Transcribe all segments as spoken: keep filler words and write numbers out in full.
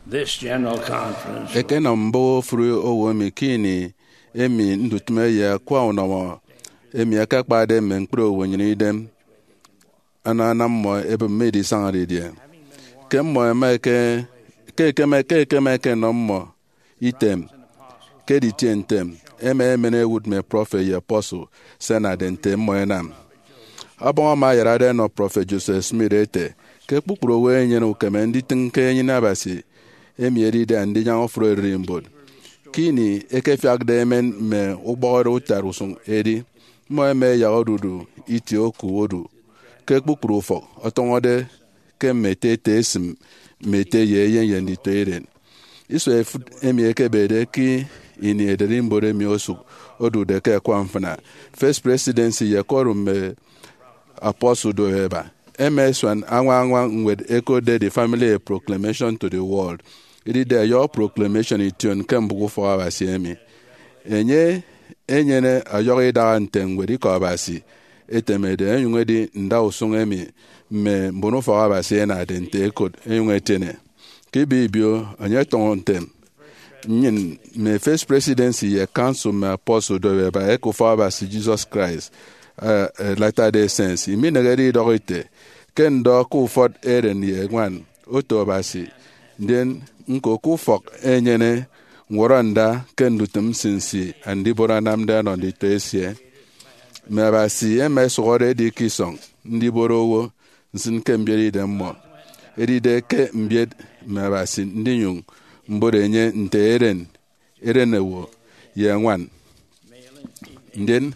This general conference eke na mbo furu owo mi kini emi ndutume ya kwa unawo emi aka kpade me nkpro wonyini dem ana na mo ebe medi sangari dia ke mo ma ke ke ke ma ke ke ma ke no mo item ke di tentem eme eme na would me prophet ya apostle sena dente mo enam abon ma yara de no prophet Joseph Smith ete ke kpukpuru we nye no ke me ndi tinke nyi na basi emi eri de ndi nya ofro rimbod kini eke fiagde men me ugboro utarusun eri mo eme ya odudu iti oku odu ke kpukpuru fo otongode ke mete tesim mete ye ye ye ndi toiren iso emi eke bede ki ini ederimbore mi osu odu de ke kwamfana first presidency ye korum me apostle do eba ms one anwa anwa with echo de the family a proclamation to the world. It is there your proclamation it tune kembu for abasi enye enyene ayori da nteng we ko abasi etemede enywe di nda usun emi me mbono for abasi na dente code enywe tene kibibio anye ton tem nyin me first presidency ye council me apostle do ba echo for abasi Jesus Christ uh, uh, latter day saints imi negeri dorite ken do ku fort eren ye gwan oto abasi then nko ku fok enyene ngoranda ken dutum sinsi andi bora namda no di tesie me abasi ms gore di kisong ndi borowo nsin kemberi de mo edi de ke mbied me abasi ndi nyung mbore nye nte eren erenewo ye ngwan then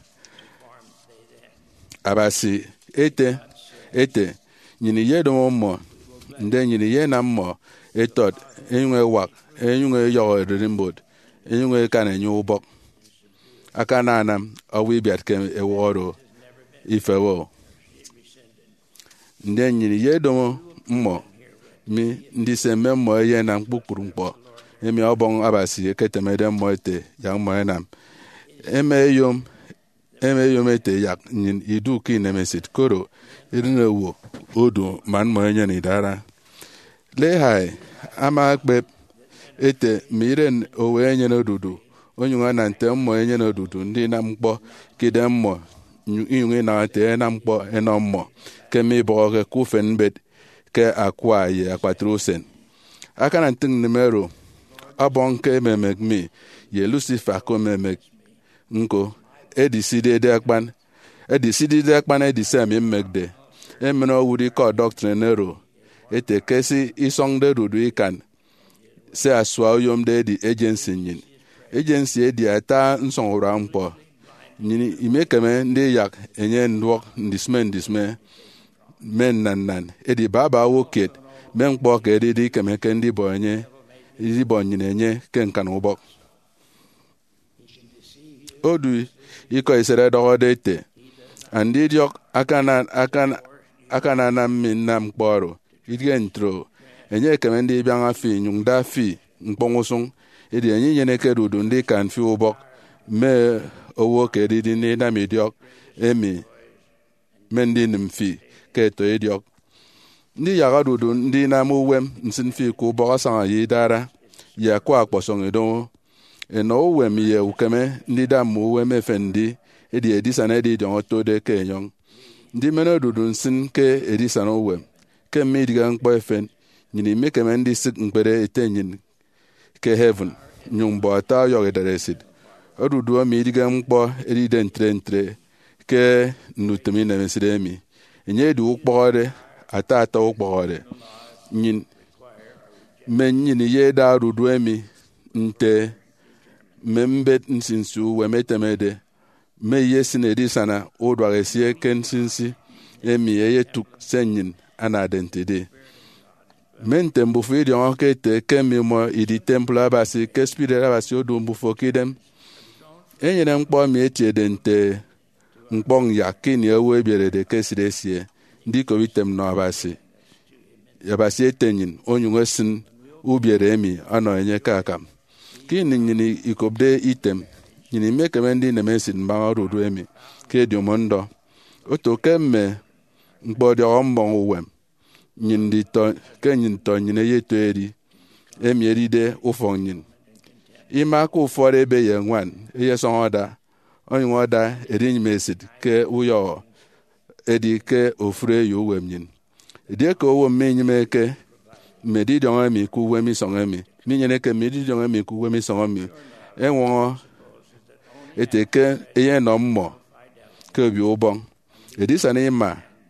abasi ete ete nyini ye do mo nde nyini ye na mo etot enwe wak enwe yo rimbod enwe kana nyu bok akana anam awi biat ke eworo ifewo nde nyini ye do mo mi ndi se memmo ye na mkpukuru mkpo emi obon abasi eketemede mo ete ya mo enam eme yom eme yom ete yak nyin idu ki nemesit koro irinewo odu man mo enye ni dara lehai ama kpe ete miren owe enye n'odudu onyunga na ntem mo enye n'odudu ndị na mkpọ kide mmo inyunge na te na mkpọ eno mmo ke mi bo ke kufen bet ke akwa ye akpatrusen aka na nting numero abon ke memek mi ye Lucifer ko memek nko ediside de akpan ediside de akpan edise mi megde emeno wuri ko doctrine nero ete kesi isong de rudu ikan se aswa yom de di agency nyin agency edi ata nsongra mpo nyini imekeme ndi yak enye ndwok ndisme ndisme men nan nan edi baba woket men kpo ke edi di keme ke ndi bonye edi bonyine enye ke nkan ubok odu iko isere do dete andi diok akana akana akana na min nam kporo idige ntro enye keme ndi bianga fi nyungda fi mkpongusung edi enye nyene ke rudu ndi kan fi ubok me owo ke di ni na mediok emi mendi nimfi ke to ediok ndi yaga rudu ndi na muwem nsin fi ku boga sanga yidara ya kwa akposong edo eno wem ye ukeme ndi da muwem efendi edi edisa edi don to de ke nyong ndi meno rudu nsin ke edisa no wem ke midiga nkpo efen nyini mekeme ndi sik nkpere etenyin ke heaven nyumbo ata yo ederesid odudu midiga nkpo eride entre entre ke nutemi na mesiremi enye du ukpore ata ata ukpore nyin men nyini ye da rudu emi nte membet nsinsu wemetemede me yesin edisana odwaresie kensinsi emi ye tuk senyin ana dentede mente mbufu idi onke te kemi mo idi temple abasi ke spirit abasi odu mbufu kidem enyere mkpo mi etie dente mkpong yakini ewe biere de kesidesie ndiko witem no abasi yabasi etenyin onyunwe sin ubiere emi ano enye kakam kini nyini ikobde item nyini mekeme ndi nemesin mba rudu emi ke diomondo oto kemme mkpo de ombong uwem nyin di to ke nyin to nyine yeto eri emieride ụfọnyin ime aka ụfọdụ ebe ya nwan ihe sọnwada onye nwada erinyi mesid ke uyo edi ke ofure yo wemnyin edi ke owo mmenyi meke medi donga mi ku wemi songa mi minyene ke medi donga mi ku wemi songa mi enwo eteke eye no mmo ke bi ubon edi sanima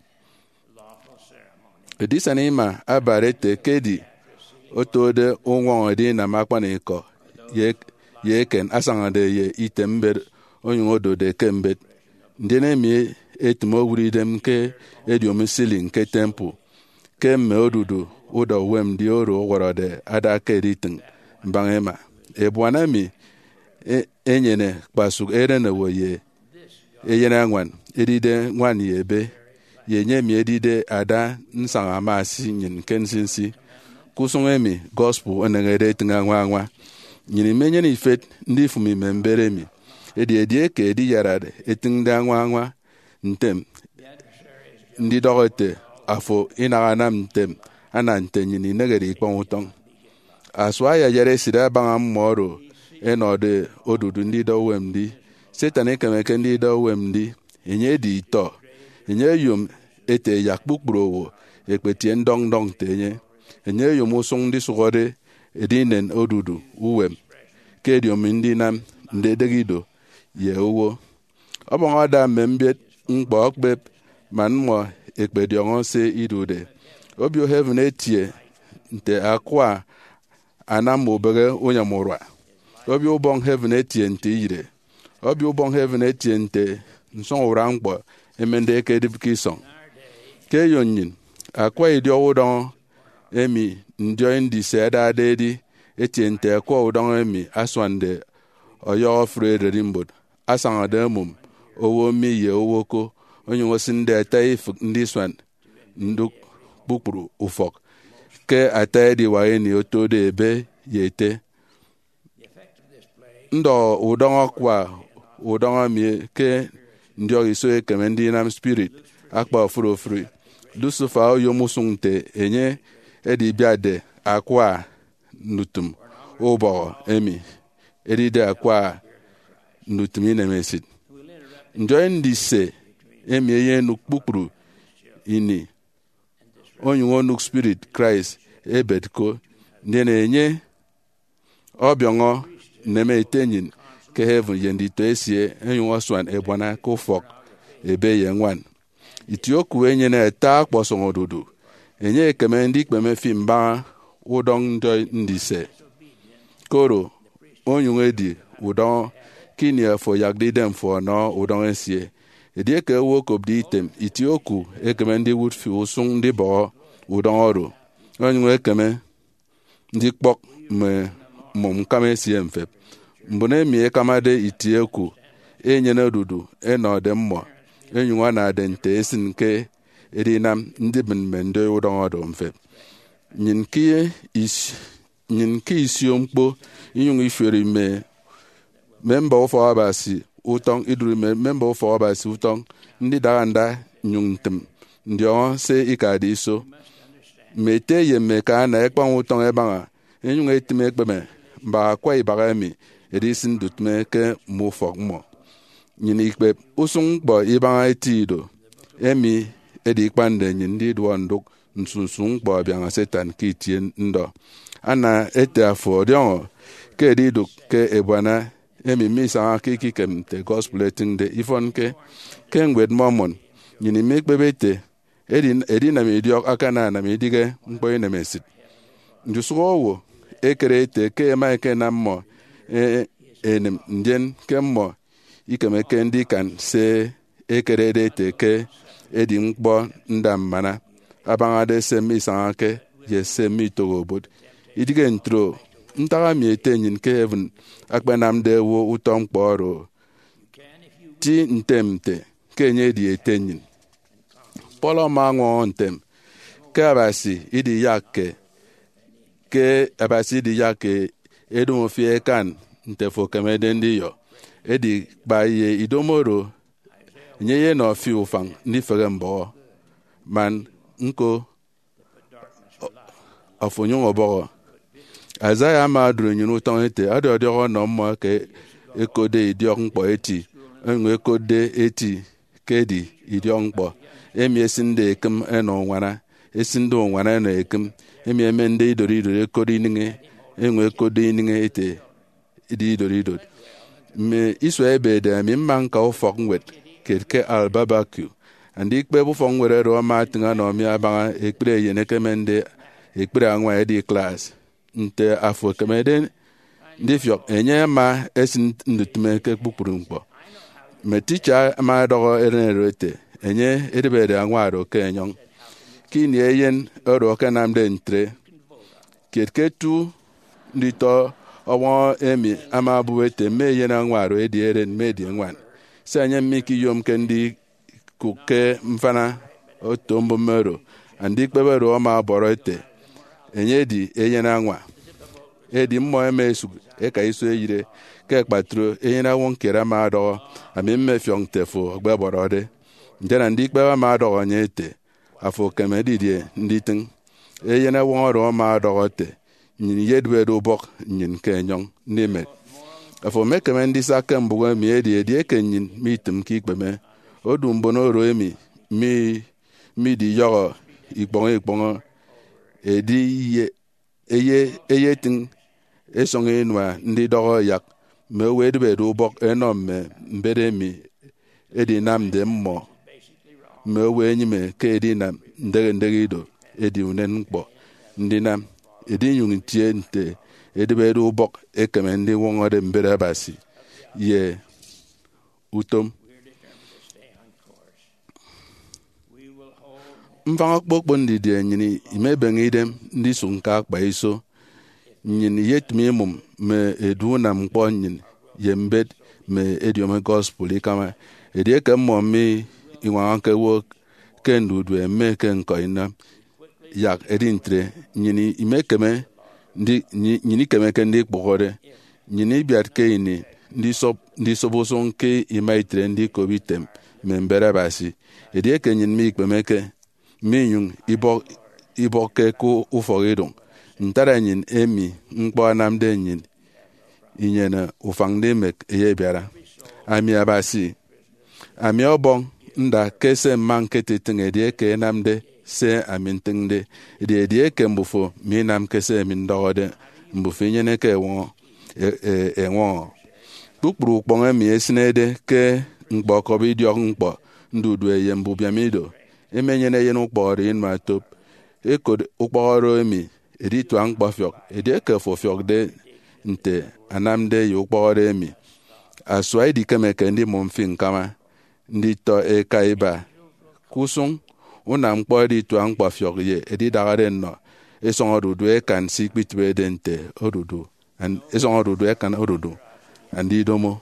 edi sanima abarete kedi otode onwo edi na makpa na iko ye ye ken asangade ye itember onye odo de kembet ndị na-emi etumo wuridem ke ediom sili nke temple ke mme odudu ụdọ wem dị oro gwọrọ de ada keritin mbangema ebuana mi enyene kpasu ere na woye eyena nwan edide nwan yebe yenye mi edide ada nsanga masi nyin kensinsi kusungemi gospel onengere tinga nwa nwa nyini menye ni fet ndị fumi membere mi edi edi eke edi yarade eting da nwa nwa ntem ndị dọgete afọ ịnaga na ntem ana ntenyini negere ikpọn ụtọn aswa ya yere sida banga mmoro enode odudu ndị dọwem di setan ekemeke ndị dọwem di enye di ito enye yom ete yakpukpuro ekpetie ndong ndong tenye enye yom usung ndị sugode edinen odudu uwem kediom ndị nam ndị degido ye owo ọbọngọ da membiet mkpọ okpep man mo ekpediongo se idude obio heaven etie nte akwa anam obere onye mụrụa obio ubong heaven etie nte ire obio ubong heaven etie nte nso ura mkpọ emende ke dibkison ke yonyin akwa idio udon emi ndio ndi se da dedi etie nte akwa udon emi aswande oyo frere rimbod asanga demum owo mi ye owo ko onye wosinde taif ndi swan nduk bukpuru ufok ke atadi waye ni otode ebe yete ndo udongo kwa udongo mi ke ndio iso ekeme ndi nam spirit akpa ofuru ofuru lusufa oyo musunte enye edi biade akwa nutum obo emi edide akwa nutumi na mesid enjoy ndise emeye nukpukpuru ini onye wonuk spirit Christ ebedko ndị na-enye ọbịọngọ neme etenyin ke heaven yendito esie enyi waswan ebwana kufok ebe ye nwan itioku enye na eta akpọsọ odudu enye ekeme ndị ikpeme fimba udong ndise koro onye nwedi udong kini afọ yagdidem fọ no udong esie edie ke wo kobdi item itioku ekeme ndị woodfi usung ndị bo udong ọrụ onye nwe ekeme ndị kpọk me mom kama esie mfe mbune mi ekamade itieku enye na dudu enode mmọ enyi nwa na de nte esin ke edinam ndị bin mende udong ọrụ mfe nyin kie is nyin ki isiomkpo inyung iferi me member of abasi utong iduru me member of abasi utong ndị dara nda nyungtem ndị on se ikadi so mete ye me ka na ekpan utong ebanga enyung etime ekpeme mba kwa ibara mi edisin dutme ke mo fok mo nyini ikpe usung bo ibanga etido emi edi kpande nyindi duanduk nsunsun bo bianga setan kitie ndo ana ete afọ diongo ke diduk ke ebwana emi misa akiki kem te gospel eting de ifon ke kengwed momon nyini mekbebete edi edi na mediok akana na medige mpoy na mesit njusuwo ekerete ke maike na mo e enem ndien ke mo ikeme ke ndi kan se ekerede te ke edi mkpo ndam mana abangade se misa ke ye se mi togobot idige ntro ntara mi etenyin ke heaven akpenam de wo utom kporo ti ntemte kenye di etenyin polo mango ntem ke abasi idi yake ke abasi di yake edu fie kan ntefo kemede ndi yo edi baye idomoro nyeye no fi ufang ni fegembo man nko ofonyo oboro Azaya ma duru nyinu ton ete ado ado no mo ke ekode idiok mkpo eti enwe ekode eti kedi idiok mkpo emi esinde ekem eno nwana esinde nwana eno ekem emi emende idori idori ekode ninge enwe ekode ninge ete idi idori idori me iso ebe de mi man ka ofok nwet ke al barbecue andi ikpe bu fon were ro ma tinga no mi abanga ekpre yene kemende ekpre anwa edi class nte afo kemede ndi fiok enye ma esin ndutme ke kpukpuru mkpo me teacher ma dogo erenrote enye edebede anwa ro ke enyon kini eyen oro ke namde ntre ketketu ndito owo emi ama buwete me yena anwa ro edi eren medi nwan se enye miki yom ke ndi kuke mfana otombo mero andi kpebero ma borote enye di eyena anwa edi mmo emesu e ka iso eyire ke kpatro eyena won kera ma do ami me fiong tefo gbe borode ndena ndi kpe ma do nyete afo kemedi die nditin eyena won ro ma do te nyin yedwe do bok nyin ke nyon nime afo me kemendi sakem bugo mi edi edi ke nyin mitum ki kpeme odum bono ro emi mi mi di yo igbon igbon edi ye eye eye tin esong enwa ndi dogo yak me wedbe do bok enom me mbere mi edi nam de mmo me we nyime ke edi nam ndege ndege do edi unen mkpo ndi nam edi nyung tie nte edbe do bok ekeme ndi wongode mbere basi ye utom mfanga kpokpo ndi de nyini imebengidem ndi sunka akpa iso nyin yetmi mum me edu na mkpo nyin yembed me ediome gospel ikama edie ke mo mi iwan ke wo kendu du eme ke nko ina yak edintre nyini imekeme ndi nyini keme ke ndi kpokore nyini biat ke ini ndi sop ndi soboson ke imaitre ndi kobitem me mbere basi edie ke nyin mi kpemeke minyung ibo ibo ke ku ufogidong ntara nyin emi mkpo anamde nyin inyena ufangde mek eye biara ami abasi ami obong nda kese mankete tengedie ke namde se amintengde de die ke mbufo mi nam kese min dogode mbufe nyene ke won e e won tukpuru kpon mi esnede ke mkpo ko bi diok mkpo ndudu eye mbu biamido emenyene yen ukporo in ma top ekod ukporo emi edi tu ang bafiok edi ke fo fiok de nte anamde yo ukporo emi aswa edi keme ke ndi momfin kama ndi to e kaiba kusung una mkpo di tu ang bafiok ye edi dagare no esongo dudu e kan si pitbe dente odudu and esongo dudu e kan odudu andi domo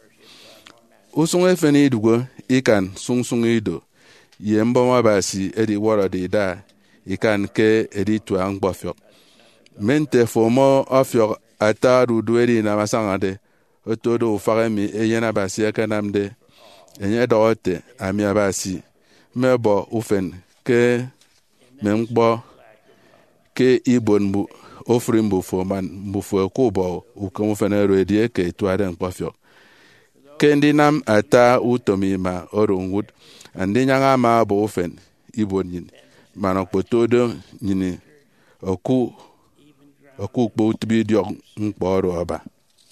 usung efeni dugo ikan sung sung ido ye mboma basi edi woro di da ikan ke edi tu ang bafiok mente fomo afiok ata dudu edi na masangade otodo ufagemi eyena basi ekanamde enye dote ami abasi mebo ufen ke memkbo ke ibon bu ofri mbu fo man mbu fo ko bo ukomo fenero edi ke tu aden bafiok kendi nam ata utomi ma orungud andi nyanga ma bo ofen ibon nyin mana kpotodo nyini oku oku kpo tibi diok mkporo aba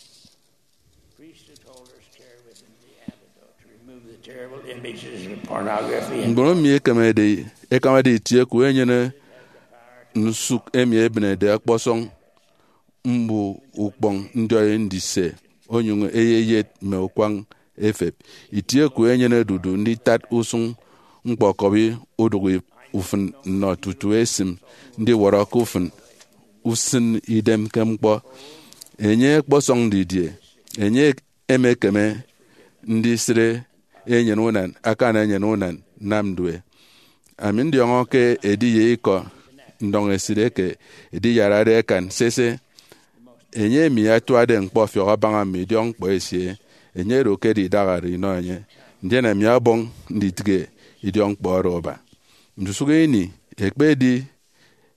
ngoro mi kemede e kamade tie ku enyene nsuk emi ebne de akposong mbu ukpong ndoye ndise onyungu eyeyet me okwang efep itie ku enyene dudu ndi tat usung mkpokobi odugi ufun no tutu esim ndi woro kufun usin idem kemkpo enye kposong didie enye emekeme ndi sire enyen unan aka na enyen unan namdwe amin diongo ke edi yeiko ndong esire ke edi yarare kan sese enye mi atwade nkpo fio banga mi diong po esie enye roke di dagari no enye ndena mi abong nditige idiong po roba ndusuge ni ekpedi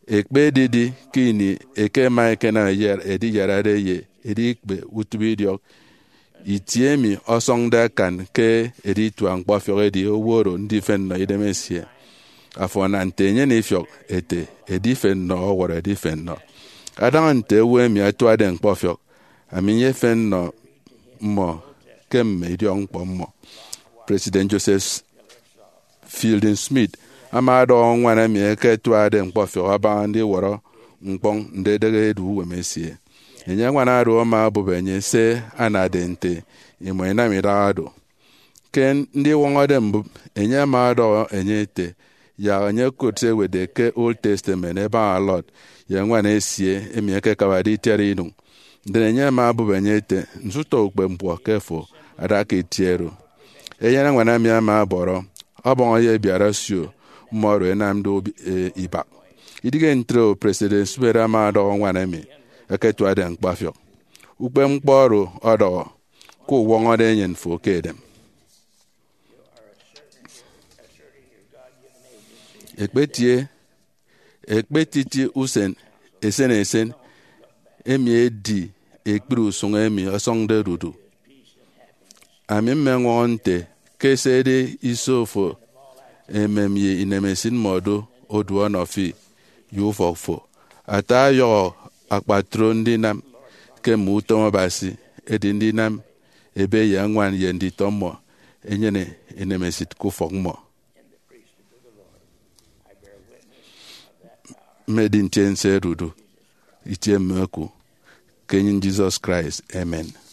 ekpe didi kini eke ma eke na yer edi yarare ye edi ikpe utubidio itiemi osongda kan ke edi tuang pofio edi oworo ndi fen no idemesie afona ntenye ni fiok ete edi fen no oworo edi fen no adan nte we mi atwa den pofio aminye fen no mo kem edi on pomo President Joseph Fielding Smith amado nwana mi eke twa den pofio aba ndi woro nkpong ndedege edu wemesie enye nwana ro ma bubenye se anadente imo ina mirado ken ndi wongode mbu enye ma do enye te ya enye kote wede ke Old Testament eba a lot ya nwana esie emi eke kawadi terinu ndenye ma bubenye te nsuto okpe mpo kefo adaka etiero enye nwana mi ama boro obon ye biara sio moro enamdo e, iba idige ntro President Subera ma do nwana mi eke twa den kpafio ukpe mkporo odo ko wongode nyen fo kedem ekpetie ekpetiti usen esen esen emi edi ekpru sung emi osongde rudu ami menwonte kesede isofo ememye inemesin modo oduo nofi yufofo ata yo akpatro ndị nam kemu utomo basi edi ndị nam ebe ya nwan ye ndị tomo enyene enemesit kufok mo medin tense rudu itie meku kenyin Jesus Christ amen.